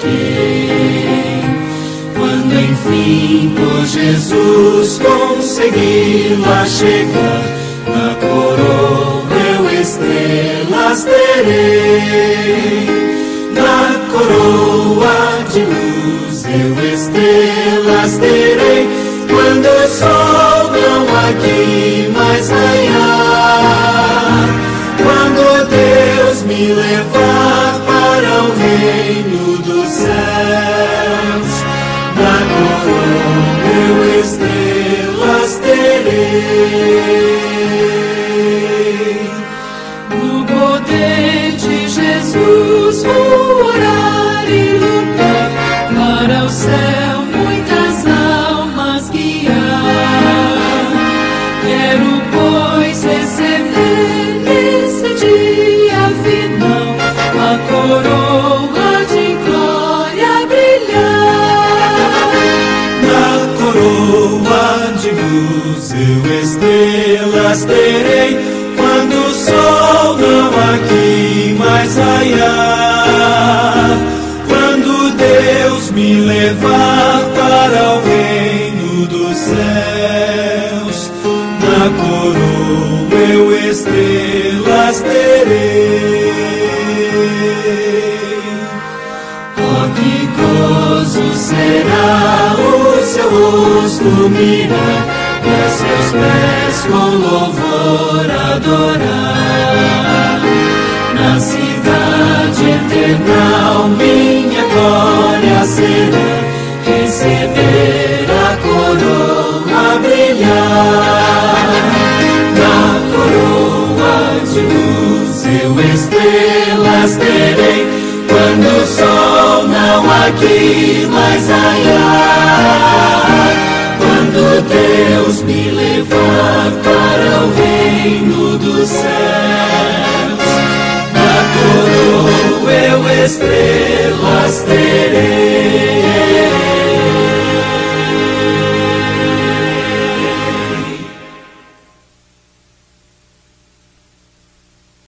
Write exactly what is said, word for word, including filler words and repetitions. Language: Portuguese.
aqui. Quando enfim por Jesus consegui lá chegar, na coroa eu estrelas terei. Na coroa de luz eu estrelas terei. Quando o sol não aqui mais raiar, quando Deus me levar para o reino dos céus, na coroa eu estrelas terei. No poder de Jesus vou orar e lutar para o céu, muitas almas guiar. Quero, pois, receber nesse dia final a coroa de glória brilhar. Na coroa de luz eu estrelas terei, quando o sol não aqui mais raiar, quando Deus me levar para o reino dos céus, na coroa eu estrelas terei. Oh, que gozo será o seu rosto mirar, e a seus pés com louvor adorar. Na cidade eternal minha glória será, receber a coroa brilhar. Na coroa de luz eu estrelas terei, quando o sol não aqui mais raiar, quando Deus me levar para o reino dos céus, na coroa eu estrelas terei.